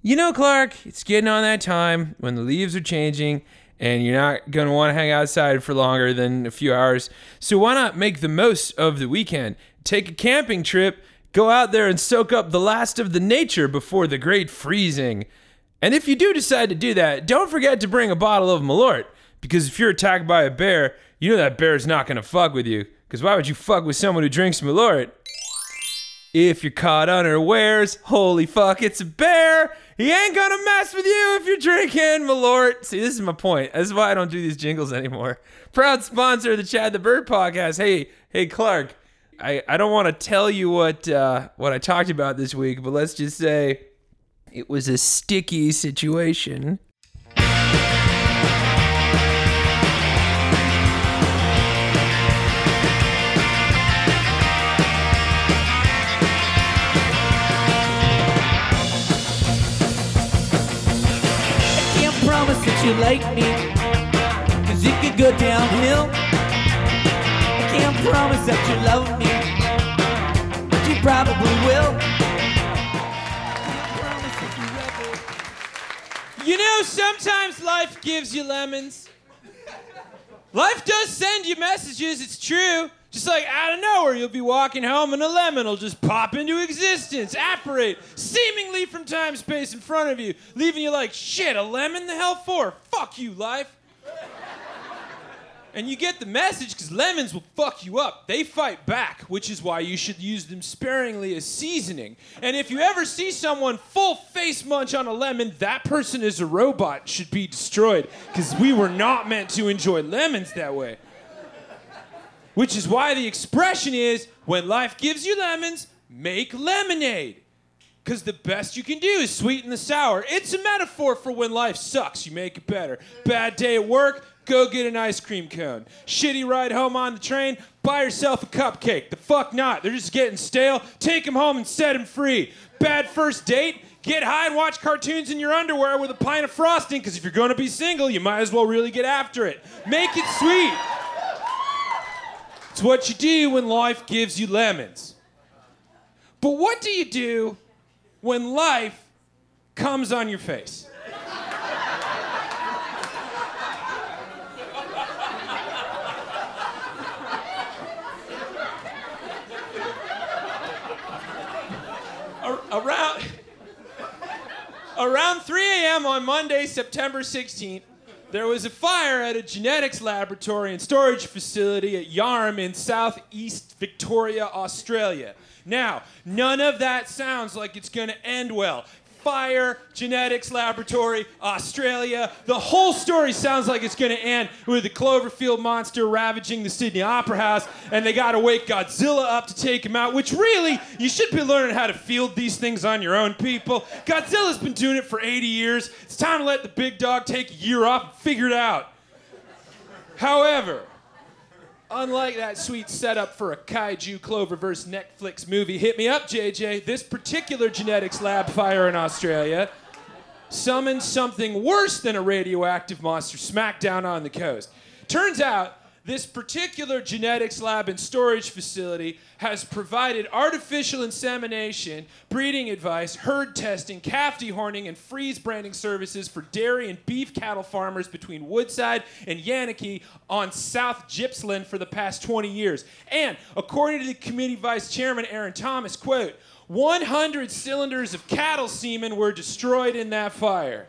You know, Clark, it's getting on that time when the leaves are changing and you're not going to want to hang outside for longer than a few hours. So why not make the most of the weekend? Take a camping trip, go out there and soak up the last of the nature before the great freezing. And if you do decide to do that, don't forget to bring a bottle of Malort, because if you're attacked by a bear, you know that bear's not going to fuck with you, because why would you fuck with someone who drinks Malort? If you're caught unawares, holy fuck, it's a bear. He ain't gonna mess with you if you're drinking Malort. See, this is my point. This is why I don't do these jingles anymore. Proud sponsor of the Chad the Bird podcast. Hey, Clark. I don't want to tell you what I talked about this week, but let's just say it was a sticky situation. You like me, cause it could go downhill. I can't promise that you love me, but you probably will. You know, sometimes life gives you lemons. Life does send you messages, it's true. Just like out of nowhere, you'll be walking home and a lemon will just pop into existence, apparate, seemingly from time space in front of you, leaving you like, shit, a lemon the hell for? Fuck you, life. And you get the message because lemons will fuck you up. They fight back, which is why you should use them sparingly as seasoning. And if you ever see someone full face munch on a lemon, that person is a robot, should be destroyed, because we were not meant to enjoy lemons that way. Which is why the expression is, when life gives you lemons, make lemonade. Because the best you can do is sweeten the sour. It's a metaphor for when life sucks, you make it better. Bad day at work, go get an ice cream cone. Shitty ride home on the train, buy yourself a cupcake. The fuck not, they're just getting stale. Take them home and set them free. Bad first date, get high and watch cartoons in your underwear with a pint of frosting, because if you're going to be single, you might as well really get after it. Make it sweet. It's what you do when life gives you lemons. But what do you do when life comes on your face? Around 3 a.m. on Monday, September 16th, there was a fire at a genetics laboratory and storage facility at Yarm in southeast Victoria, Australia. Now, none of that sounds like it's going to end well. Fire, genetics laboratory, Australia. The whole story sounds like it's going to end with the Cloverfield monster ravaging the Sydney Opera House, and they got to wake Godzilla up to take him out, which really, you should be learning how to field these things on your own, people. Godzilla's been doing it for 80 years. It's time to let the big dog take a year off and figure it out. However, unlike that sweet setup for a kaiju Cloververse Netflix movie, hit me up, JJ, this particular genetics lab fire in Australia summoned something worse than a radioactive monster smack down on the coast. Turns out, this particular genetics lab and storage facility has provided artificial insemination, breeding advice, herd testing, calf dehorning, and freeze branding services for dairy and beef cattle farmers between Woodside and Yanakie on South Gippsland for the past 20 years. And according to the committee vice chairman, Aaron Thomas, quote, 100 cylinders of cattle semen were destroyed in that fire.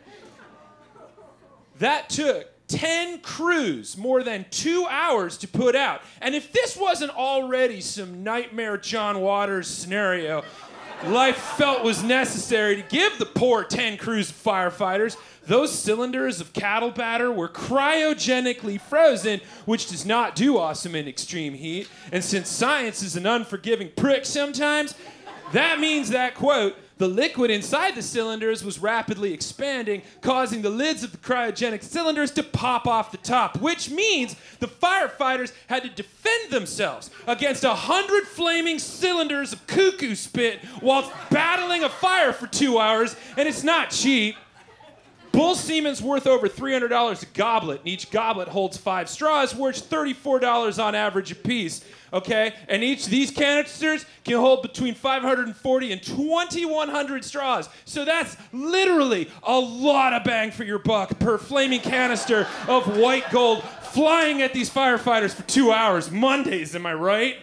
That took 10 crews, more than 2 hours to put out. And if this wasn't already some nightmare John Waters scenario, life felt was necessary to give the poor 10 crews of firefighters, those cylinders of cattle batter were cryogenically frozen, which does not do awesome in extreme heat. And since science is an unforgiving prick sometimes, that means that, quote, the liquid inside the cylinders was rapidly expanding, causing the lids of the cryogenic cylinders to pop off the top, which means the firefighters had to defend themselves against 100 flaming cylinders of cuckoo spit whilst battling a fire for 2 hours, and it's not cheap. Bull semen's worth over $300 a goblet, and each goblet holds 5 straws, worth $34 on average apiece. Okay? And each of these canisters can hold between 540 and 2,100 straws. So that's literally a lot of bang for your buck per flaming canister of white gold flying at these firefighters for 2 hours. Mondays, am I right?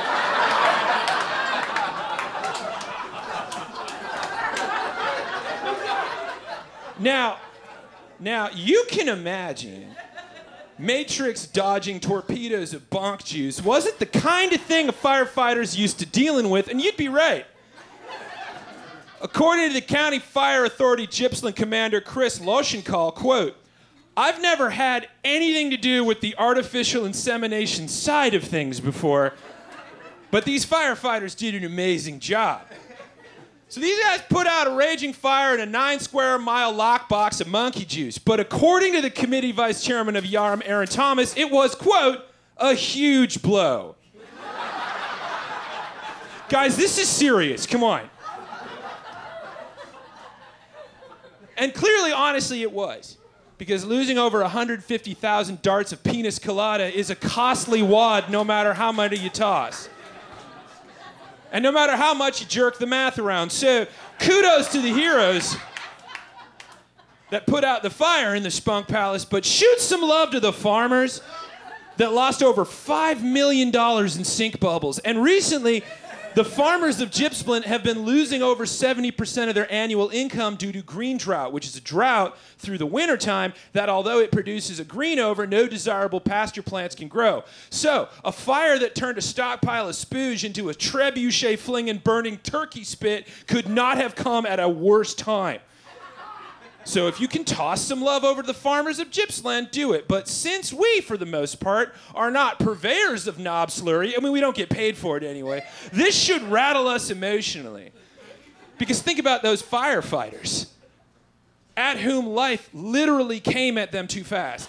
Now, you can imagine Matrix dodging torpedoes of bonk juice wasn't the kind of thing a firefighter's used to dealing with, and you'd be right. According to the County Fire Authority Gippsland Commander Chris Loschenkall, quote, "I've never had anything to do with the artificial insemination side of things before, but these firefighters did an amazing job." So these guys put out a raging fire in a 9-square-mile lockbox of monkey juice. But according to the committee vice chairman of YARM, Aaron Thomas, it was, quote, "a huge blow." Guys, this is serious. Come on. And clearly, honestly, it was. Because losing over 150,000 darts of penis colada is a costly wad no matter how many you toss. And no matter how much you jerk the math around. So kudos to the heroes that put out the fire in the Spunk Palace, but shoot some love to the farmers that lost over $5 million in sink bubbles. And recently, the farmers of Gippsland have been losing over 70% of their annual income due to green drought, which is a drought through the wintertime that, although it produces a green over, no desirable pasture plants can grow. So, a fire that turned a stockpile of spooge into a trebuchet-flinging, burning turkey spit could not have come at a worse time. So if you can toss some love over to the farmers of Gippsland, do it. But since we, for the most part, are not purveyors of knob slurry, I mean, we don't get paid for it anyway, this should rattle us emotionally. Because think about those firefighters at whom life literally came at them too fast.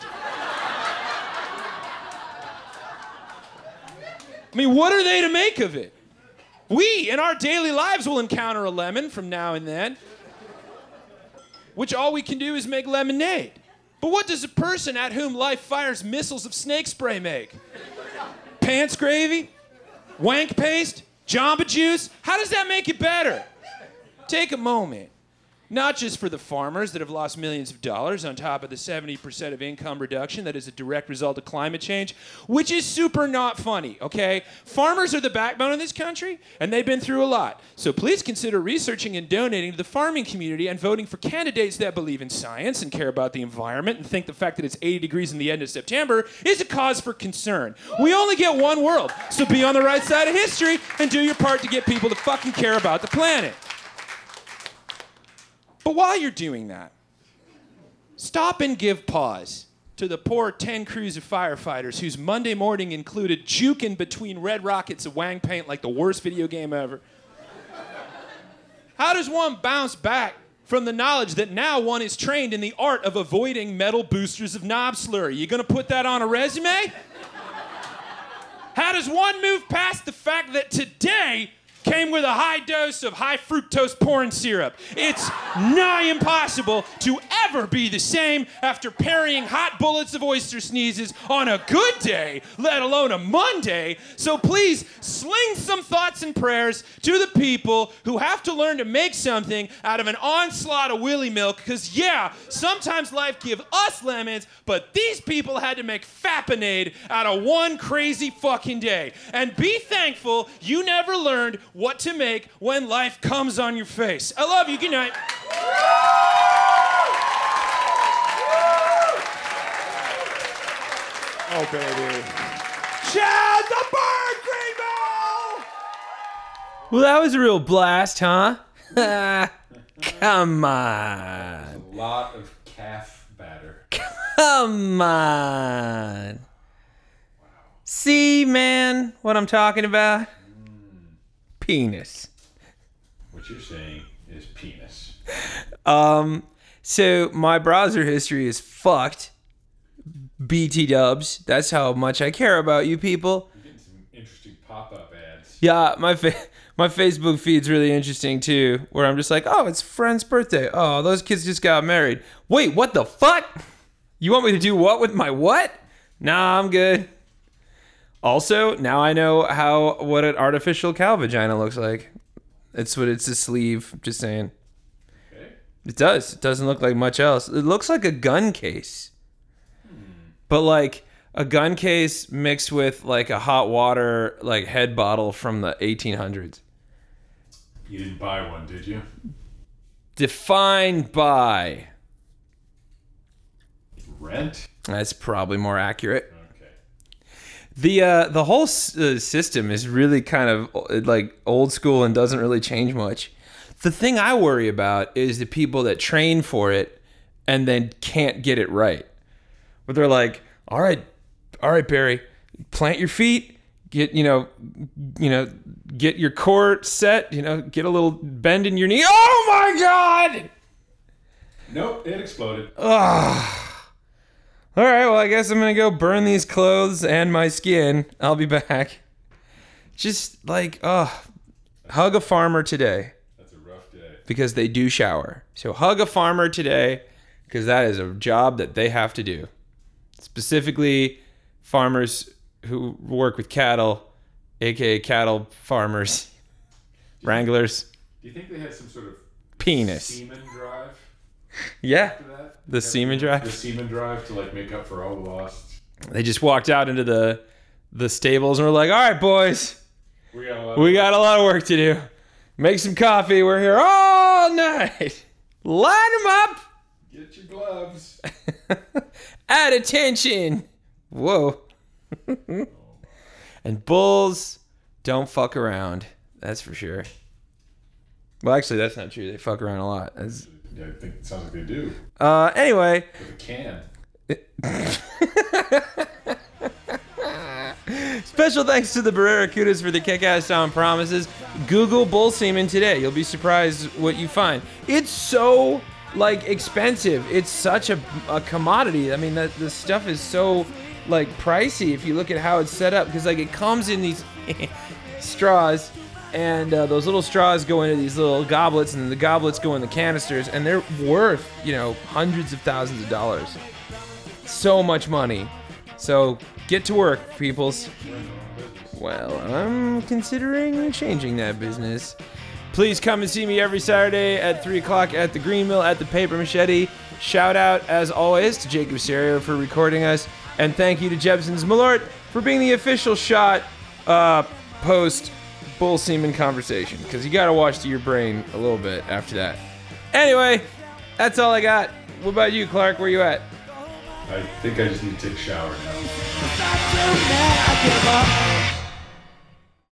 I mean, what are they to make of it? We, in our daily lives, will encounter a lemon from now and then, which all we can do is make lemonade. But what does a person at whom life fires missiles of snake spray make? Pants gravy? Wank paste? Jamba juice? How does that make it better? Take a moment. Not just for the farmers that have lost millions of dollars on top of the 70% of income reduction that is a direct result of climate change, which is super not funny, okay? Farmers are the backbone of this country, and they've been through a lot. So please consider researching and donating to the farming community and voting for candidates that believe in science and care about the environment and think the fact that it's 80 degrees in the end of September is a cause for concern. We only get one world, so be on the right side of history and do your part to get people to fucking care about the planet. But while you're doing that, stop and give pause to the poor 10 crews of firefighters whose Monday morning included juking between red rockets of wang paint like the worst video game ever. How does one bounce back from the knowledge that now one is trained in the art of avoiding metal boosters of knob slurry? You gonna put that on a resume? How does one move past the fact that today came with a high dose of high fructose corn syrup? It's nigh impossible to ever be the same after parrying hot bullets of oyster sneezes on a good day, let alone a Monday. So please sling some thoughts and prayers to the people who have to learn to make something out of an onslaught of willy milk, because yeah, sometimes life gives us lemons, but these people had to make Fapinade out of one crazy fucking day. And be thankful you never learned what to make when life comes on your face. I love you. Good night. Oh, baby. Chad the Bird, Greenville! Well, that was a real blast, huh? Come on. A lot of calf batter. Come on. See, man, what I'm talking about? Penis. What you're saying is penis. So my browser history is fucked. BT dubs. That's how much I care about you people. You're getting some interesting pop-up ads. Yeah, My Facebook feed's really interesting too, where I'm just like, oh, it's friend's birthday. Oh, those kids just got married. Wait, what the fuck? You want me to do what with my what? Nah, I'm good. Also, now I know what an artificial cow vagina looks like. It's a sleeve, just saying. Okay. It does. It doesn't look like much else. It looks like a gun case. But like a gun case mixed with like a hot water like head bottle from the 1800s. You didn't buy one, did you? Defined by. Rent? That's probably more accurate. Okay. The whole system is really kind of like old school and doesn't really change much. The thing I worry about is the people that train for it and then can't get it right. But they're like, all right, Barry, plant your feet, get your core set, get a little bend in your knee. Oh my God! Nope, it exploded. All right, well, I guess I'm going to go burn these clothes and my skin. I'll be back. Just like, hug a farmer today That's a rough day. because they do shower. So hug a farmer today because that is a job that they have to do. Specifically, farmers who work with cattle, aka cattle farmers, wranglers, Do you think they had some sort of penis. semen drive Yeah, after that? the semen drive. The semen drive to like make up for all the lost. They just walked out into the stables and were like, all right, boys, We got a lot. we got a lot of work to do. Make some coffee. We're here all night. Line them up. Get your gloves. At attention. Whoa. And bulls don't fuck around. That's for sure. Well, actually, that's not true. They fuck around a lot. Yeah, I think it sounds like they do. Anyway. With a can. Special thanks to the Barracudas for the kick-ass sound promises. Google bull semen today. You'll be surprised what you find. It's so, expensive. It's such a commodity. I mean, the stuff is so, pricey if you look at how it's set up. Because, it comes in these straws. And those little straws go into these little goblets. And the goblets go in the canisters. And they're worth, hundreds of thousands of dollars. So much money. So get to work, peoples. Well, I'm considering changing that business. Please come and see me every Saturday at 3 o'clock at the Green Mill at the Paper Machete. Shout out, as always, to Jacob Serio for recording us. And thank you to Jebson's Malort for being the official shot post bull semen conversation. Because you got to wash to your brain a little bit after that. Anyway, that's all I got. What about you, Clark? Where you at? I think I just need to take a shower now. I give up.